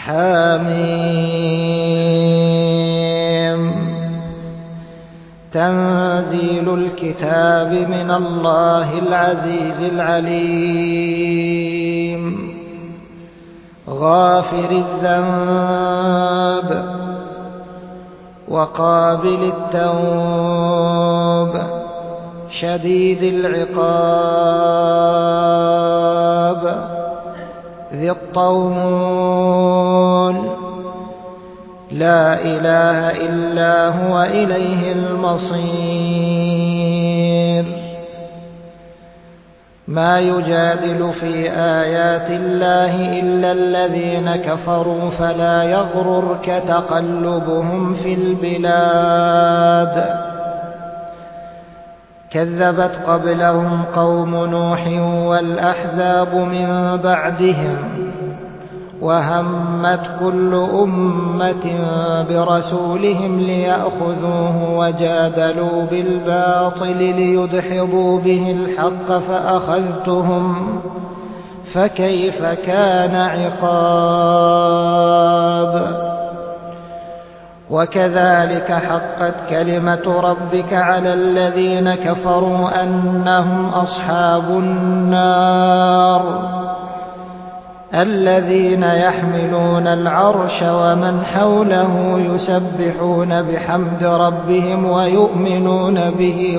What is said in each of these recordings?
حميم. تنزيل الكتاب من الله العزيز العليم. غافر الذنب وقابل التوب شديد العقاب ذي الطول لا إله إلا هو إليه المصير. ما يجادل في آيات الله إلا الذين كفروا فلا يغررك تقلبهم في البلاد. كذبت قبلهم قوم نوح والأحزاب من بعدهم وهمت كل أمة برسولهم ليأخذوه وجادلوا بالباطل ليدحضوا به الحق فأخذتهم فكيف كان عقاب. وكذلك حقت كلمة ربك على الذين كفروا أنهم أصحاب النار الذين يحملون العرش ومن حوله يسبحون بحمد ربهم ويؤمنون به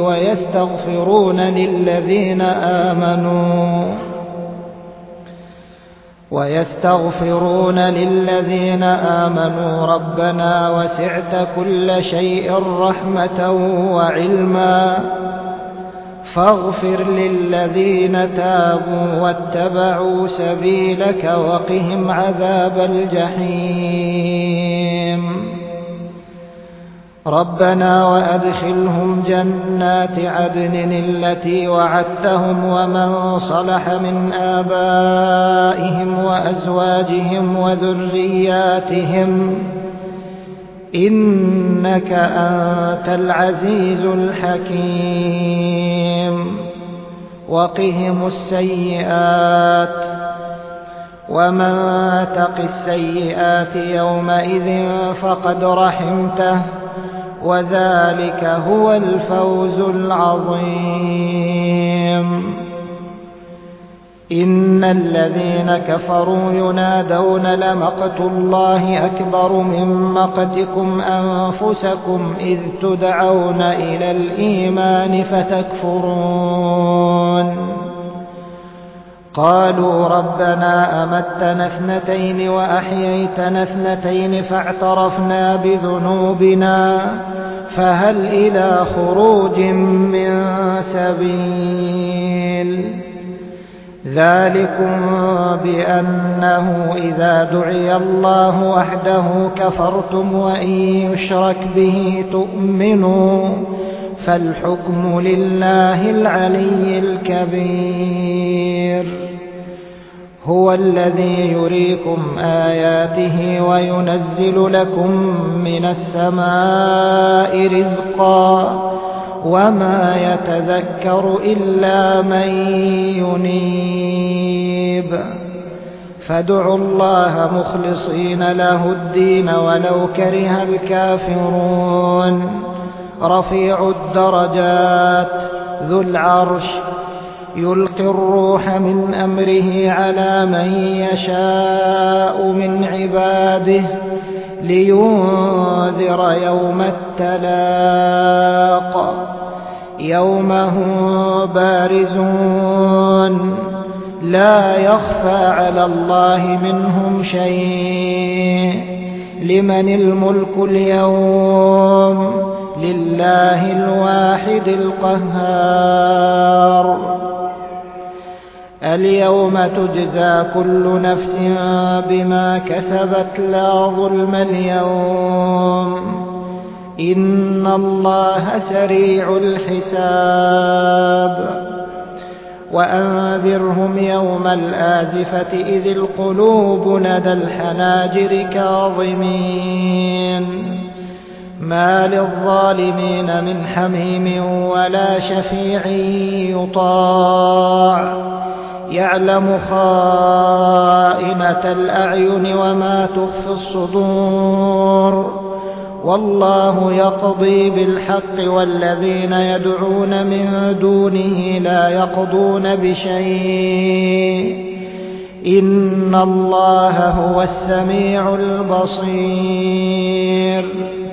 ويستغفرون للذين آمنوا ربنا وسعت كل شيء رحمة وعلما فاغفر للذين تابوا واتبعوا سبيلك وقهم عذاب الجحيم. ربنا وأدخلهم جنات عدن التي وعدتهم ومن صلح من آبائهم وأزواجهم وذرياتهم إنك أنت العزيز الحكيم. وقهم السيئات ومن تق السيئات يومئذ فقد رحمته وذلك هو الفوز العظيم. إن الذين كفروا ينادون لمقت الله أكبر من مقتكم أنفسكم إذ تدعون إلى الإيمان فتكفرون. قالوا ربنا أمتنا اثنتين وأحييتنا اثنتين فاعترفنا بذنوبنا فهل إلى خروج من سبيل. ذلكم بأنه إذا دعي الله وحده كفرتم وإن يشرك به تؤمنوا فالحكم لله العلي الكبير. هو الذي يريكم آياته وينزل لكم من السماء رزقا وما يتذكر إلا من ينيب. فادعوا الله مخلصين له الدين ولو كره الكافرون. رفيع الدرجات ذو العرش يلقي الروح من أمره على من يشاء من عباده لينذر يوم التلاق يوم هم بارزون لا يخفى على الله منهم شيء. لمن الملك اليوم لله الواحد القهار. اليوم تجزى كل نفس بما كسبت لا ظلم اليوم إن الله سريع الحساب. وأنذرهم يوم الآزفة إذ القلوب لدى الحناجر كاظمين ما للظالمين من حميم ولا شفيع يطاع يعلم خائنة الأعين وما تخفي الصدور والله يقضي بالحق والذين يدعون من دونه لا يقضون بشيء إن الله هو السميع البصير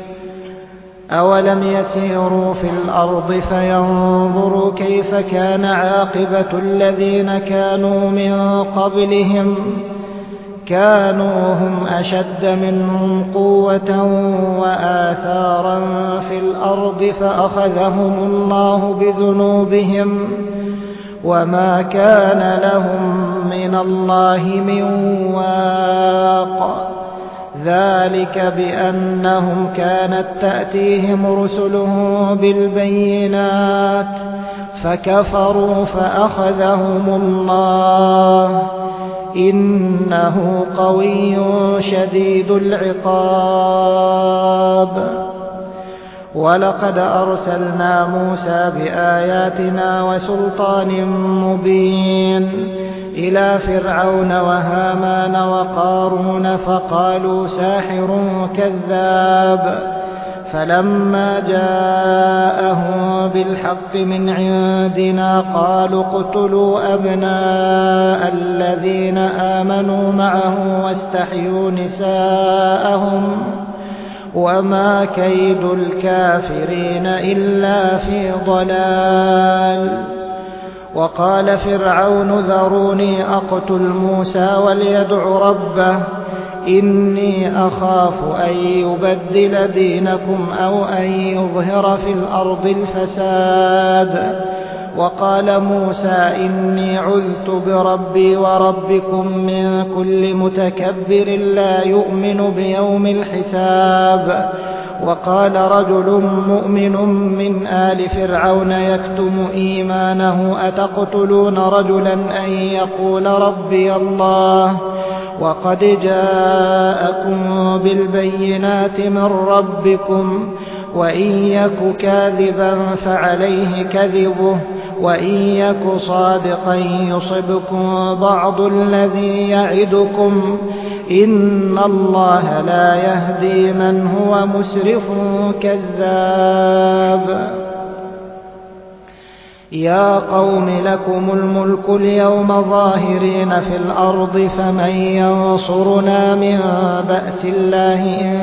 أولم يسيروا في الأرض فينظروا كيف كان عاقبة الذين كانوا من قبلهم كانوا هم أشد منهم قوة وآثارا في الأرض فأخذهم الله بذنوبهم وما كان لهم من الله من واق ذلك بأنهم كانت تأتيهم رسلهم بالبينات فكفروا فأخذهم الله إنه قوي شديد العقاب ولقد أرسلنا موسى بآياتنا وسلطان مبين إلى فرعون وهامان وقارون فقالوا ساحر كذاب فلما جاءهم بالحق من عندنا قالوا اقتلوا أبناء الذين آمنوا معه واستحيوا نساءهم وما كيد الكافرين إلا في ضلال وقال فرعون ذروني أقتل موسى وليدع ربه إني أخاف أن يبدل دينكم أو أن يظهر في الأرض الفساد وقال موسى إني عذت بربي وربكم من كل متكبر لا يؤمن بيوم الحساب وقال رجل مؤمن من آل فرعون يكتم إيمانه أتقتلون رجلا أن يقول ربي الله وقد جاءكم بالبينات من ربكم وإن يك كاذبا فعليه كذبه وإن يك صادقا يصبكم بعض الذي يعدكم إن الله لا يهدي من هو مسرف كذاب يا قوم لكم الملك اليوم ظاهرين في الأرض فمن ينصرنا من بأس الله إن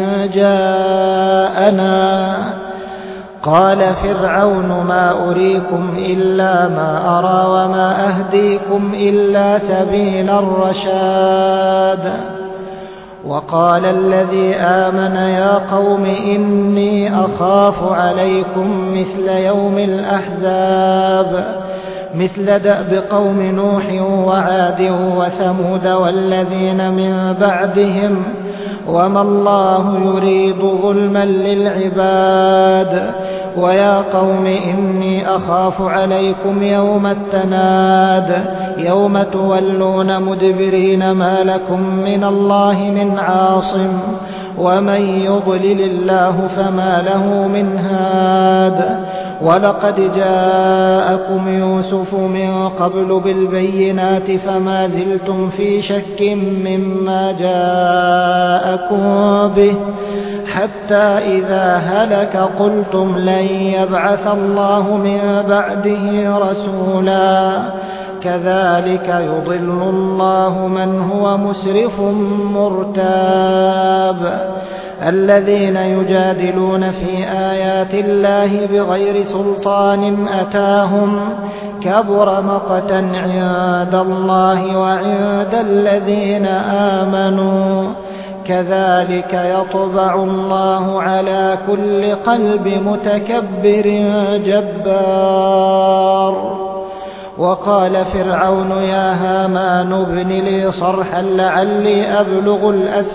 جاءنا قال فرعون ما أريكم إلا ما أرى وما أهديكم إلا سبيل الرشاد وقال الذي آمن يا قوم إني أخاف عليكم مثل يوم الأحزاب مثل دأب قوم نوح وعاد وثمود والذين من بعدهم وما الله يريد ظلما للعباد ويا قوم إني أخاف عليكم يوم التناد يوم تولون مدبرين ما لكم من الله من عاصم ومن يضلل الله فما له من هاد ولقد جاءكم يوسف من قبل بالبينات فما زلتم في شك مما جاءكم به حتى إذا هلك قلتم لن يبعث الله من بعده رسولا كذلك يضل الله من هو مسرف مرتاب الذين يجادلون في آيات الله بغير سلطان أتاهم كبر مقتا عند الله وعند الذين آمنوا كذلك يطبع الله على كل قلب متكبر جبار وقال فرعون يا هامان ابن لي صرحا لعلي أبلغ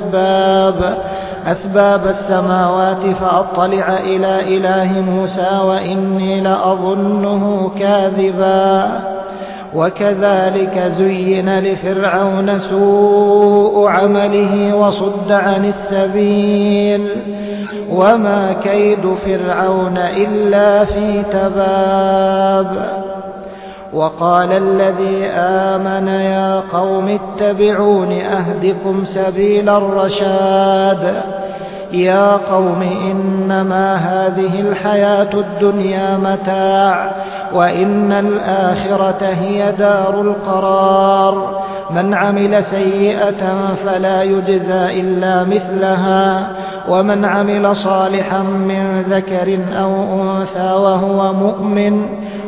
أسباب السماوات فأطلع إلى إله موسى وإني لأظنه كاذبا وكذلك زين لفرعون سوء عمله وصد عن السبيل وما كيد فرعون إلا في تباب وقال الذي آمن يا قوم اتبعون أهدكم سبيل الرشاد يا قوم إنما هذه الحياة الدنيا متاع وإن الآخرة هي دار القرار من عمل سيئة فلا يجزى إلا مثلها ومن عمل صالحا من ذكر أو أنثى وهو مؤمن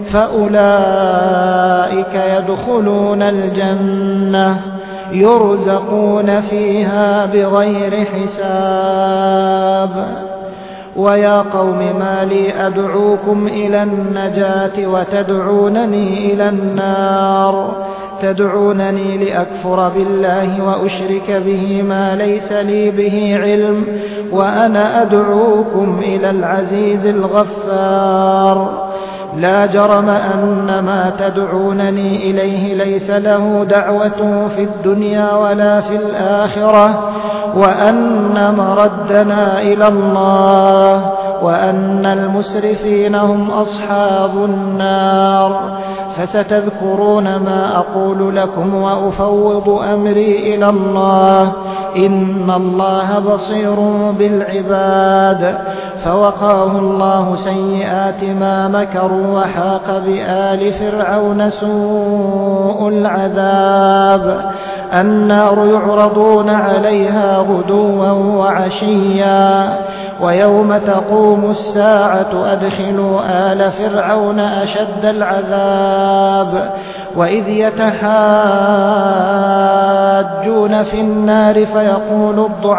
فأولئك يدخلون الجنة يرزقون فيها بغير حساب ويا قوم ما لي أدعوكم إلى النجاة وتدعونني إلى النار تدعونني لأكفر بالله وأشرك به ما ليس لي به علم وأنا أدعوكم إلى العزيز الغفار لا جرم أن ما تدعونني إليه ليس له دعوة في الدنيا ولا في الآخرة وأن مردنا إلى الله وأن المسرفين هم أصحاب النار فستذكرون ما أقول لكم وأفوض أمري إلى الله إن الله بصير بالعباد فوقاه الله سيئات ما مكروا وحاق بآل فرعون سوء العذاب النار يعرضون عليها غدوا وعشيا ويوم تقوم الساعة أدخلوا آل فرعون أشد العذاب وإذ يتحاجون في النار فيقول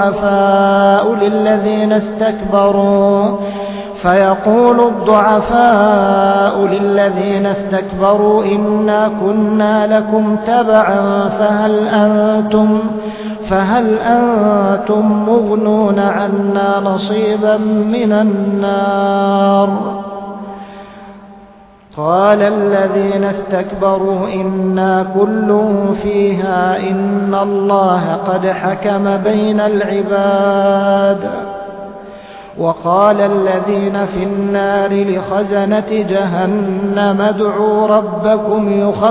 الضعفاء للذين استكبروا إنا كنا لكم تبعا فهل أنتم مغنون عنا نصيبا من النار قال الذين استكبروا إنا كل فيها إن الله قد حكم بين العباد وقال الذين في النار لخزنة جهنم ادعوا ربكم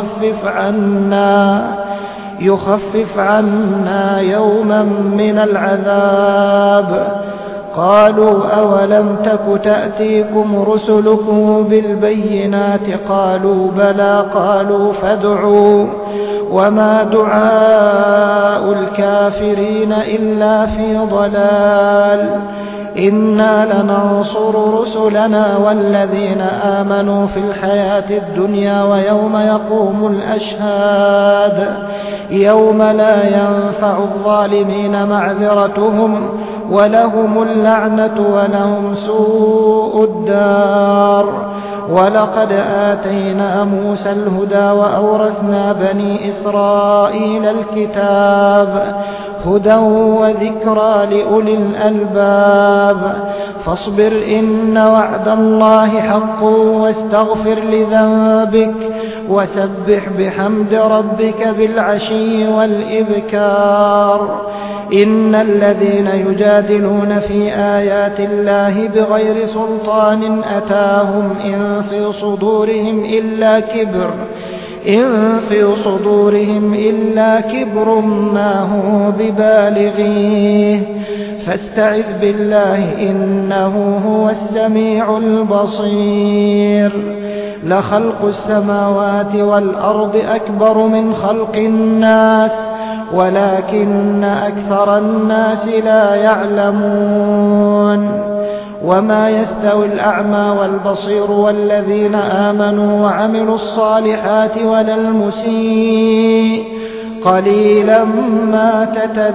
يخفف عنا يوما من العذاب قالوا أولم تك تأتيكم رسلكم بالبينات قالوا بلى قالوا فادعوا وما دعاء الكافرين إلا في ضلال إنا لننصر رسلنا والذين آمنوا في الحياة الدنيا ويوم يقوم الأشهاد يوم لا ينفع الظالمين معذرتهم ولهم اللعنة ولهم سوء الدار ولقد آتينا موسى الهدى وأورثنا بني إسرائيل الكتاب هدى وذكرى لأولي الألباب فاصبر إن وعد الله حق واستغفر لذنبك وسبح بحمد ربك بالعشي والإبكار إن الذين يجادلون في آيات الله بغير سلطان أتاهم إن في صدورهم إلا كبر ما هو ببالغيه فاستعذ بالله إنه هو السميع البصير لخلق السماوات والأرض أكبر من خلق الناس ولكن أكثر الناس لا يعلمون وما يستوي الأعمى والبصير والذين آمنوا وعملوا الصالحات ولا المسيء قليلا ما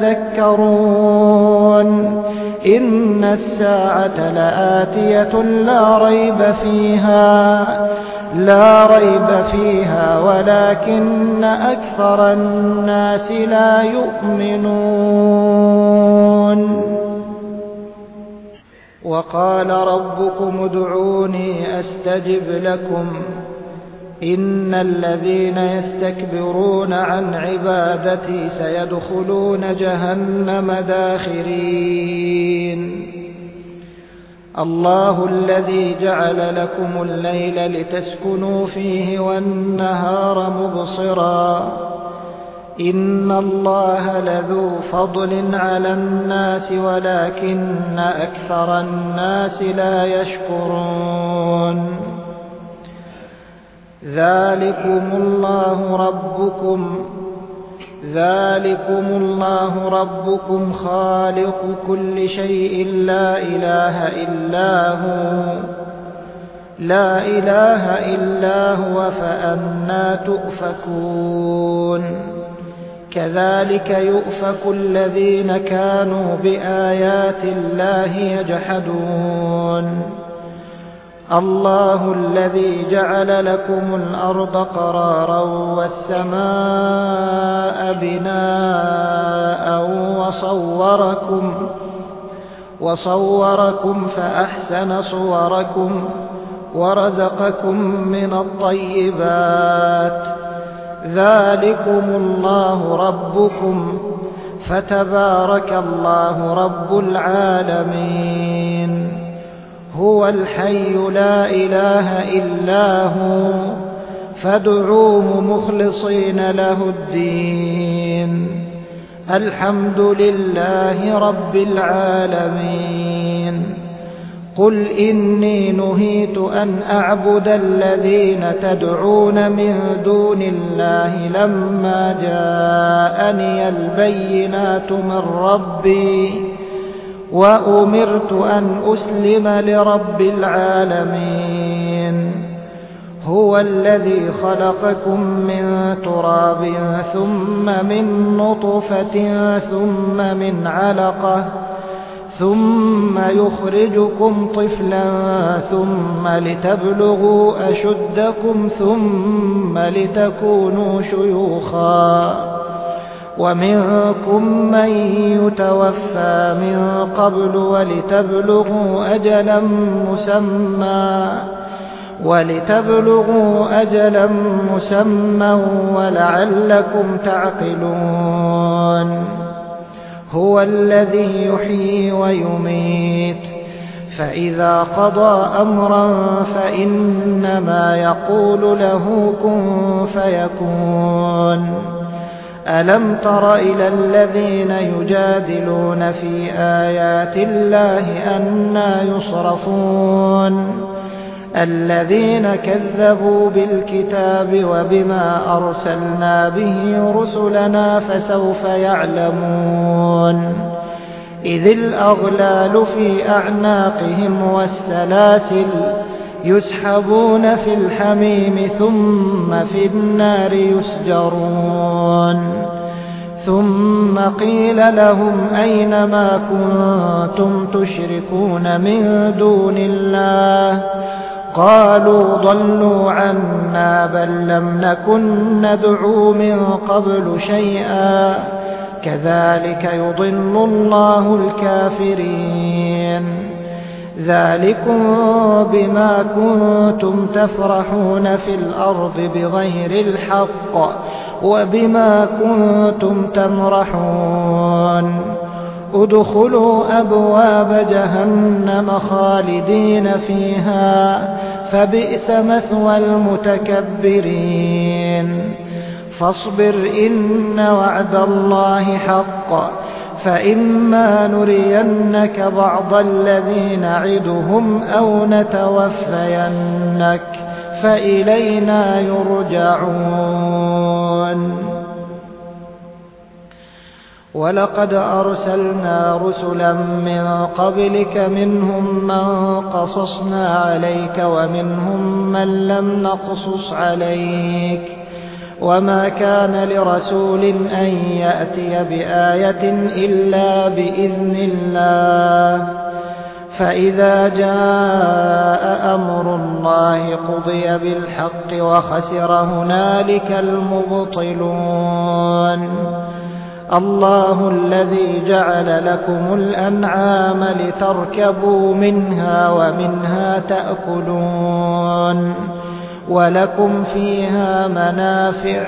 تتذكرون إن الساعة لآتية لا ريب فيها ولكن أكثر الناس لا يؤمنون وقال ربكم ادعوني أستجب لكم إن الذين يستكبرون عن عبادتي سيدخلون جهنم داخرين الله الذي جعل لكم الليل لتسكنوا فيه والنهار مبصرا إن الله لذو فضل على الناس ولكن أكثر الناس لا يشكرون ذلكم الله ربكم خالق كل شيء لا إله إلا هو فأنى تؤفكون كذلك يؤفك الذين كانوا بآيات الله يجحدون الله الذي جعل لكم الأرض قرارا والسماء بناء وصوركم فأحسن صوركم ورزقكم من الطيبات ذلكم الله ربكم فتبارك الله رب العالمين هو الحي لا إله إلا هو فادعوه مخلصين له الدين الحمد لله رب العالمين قل إني نهيت أن أعبد الذين تدعون من دون الله لما جاءني البينات من ربي وأمرت أن أسلم لرب العالمين هو الذي خلقكم من تراب ثم من نطفة ثم من علقة ثم يخرجكم طفلا ثم لتبلغوا أشدكم ثم لتكونوا شيوخا ومنكم من يتوفى من قبل ولتبلغوا أجلا مسمى ولعلكم تعقلون هو الذي يحيي ويميت فإذا قضى أمرا فإنما يقول له كن فيكون ألم تر إلى الذين يجادلون في آيات الله أنى يصرفون الذين كذبوا بالكتاب وبما أرسلنا به رسلنا فسوف يعلمون إذ الأغلال في أعناقهم والسلاسل يسحبون في الحميم ثم في النار يسجرون ثم قيل لهم أين ما كنتم تشركون من دون الله قالوا ضلوا عنا بل لم نكن ندعو من قبل شيئا كذلك يضل الله الكافرين ذلكم بما كنتم تفرحون في الأرض بغير الحق وبما كنتم تمرحون ادخلوا أبواب جهنم خالدين فيها فبئس مثوى المتكبرين فاصبر إن وعد الله حق فإما نرينك بعض الذي نعدهم أو نتوفينك فإلينا يرجعون ولقد أرسلنا رسلا من قبلك منهم من قصصنا عليك ومنهم من لم نقصص عليك وما كان لرسول أن يأتي بآية إلا بإذن الله فإذا جاء أمر الله قضي بالحق وخسر هنالك المبطلون الله الذي جعل لكم الأنعام لتركبوا منها ومنها تأكلون ولكم فيها منافع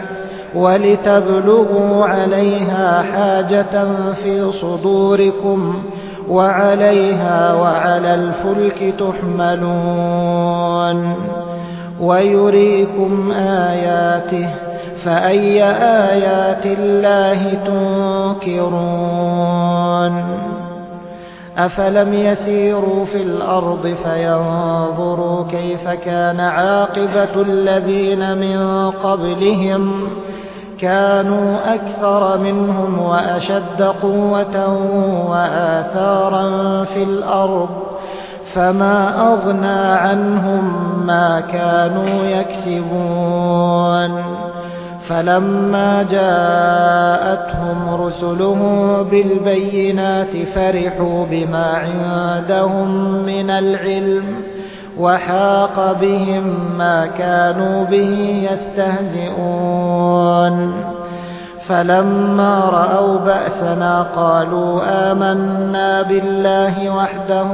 ولتبلغوا عليها حاجة في صدوركم وعليها وعلى الفلك تحملون ويريكم آياته فأي آيات الله تنكرون أفلم يسيروا في الأرض فينظروا كيف كان عاقبة الذين من قبلهم كانوا أكثر منهم وأشد قوة وآثارا في الأرض فما أغنى عنهم ما كانوا يكسبون فلما جاءتهم رسلهم بالبينات فرحوا بما عندهم من العلم وحاق بهم ما كانوا به يستهزئون فلما رأوا بأسنا قالوا آمنا بالله وحده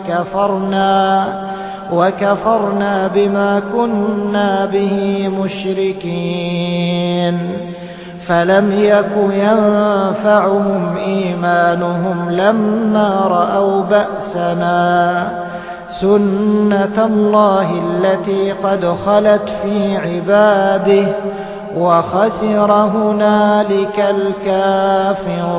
وكفرنا بما كنا به مشركين فلم يك ينفعهم إيمانهم لما رأوا بأسنا سنة الله التي قد خلت في عباده وخسر هنالك الكافرون